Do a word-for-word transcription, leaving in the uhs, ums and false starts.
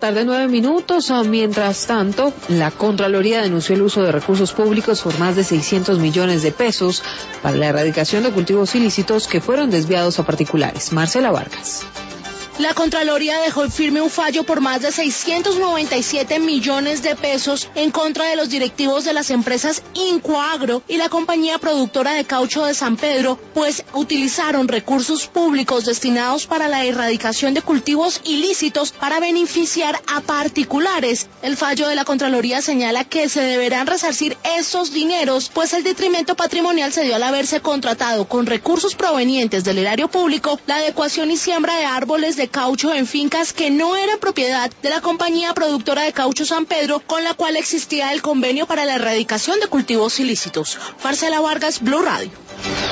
tarde, nueve minutos. Mientras tanto, la Contraloría denunció el uso de recursos públicos por más de seiscientos millones de pesos para la erradicación de cultivos ilícitos que fueron desviados a particulares. Marcela Vargas. La Contraloría dejó en firme un fallo por más de seiscientos noventa y siete millones de pesos en contra de los directivos de las empresas Incoagro y la compañía productora de caucho de San Pedro, pues utilizaron recursos públicos destinados para la erradicación de cultivos ilícitos para beneficiar a particulares. El fallo de la Contraloría señala que se deberán resarcir esos dineros, pues el detrimento patrimonial se dio al haberse contratado con recursos provenientes del erario público la adecuación y siembra de árboles de caucho en fincas que no eran propiedad de la compañía productora de caucho San Pedro, con la cual existía el convenio para la erradicación de cultivos ilícitos. Marcela Vargas, Blue Radio.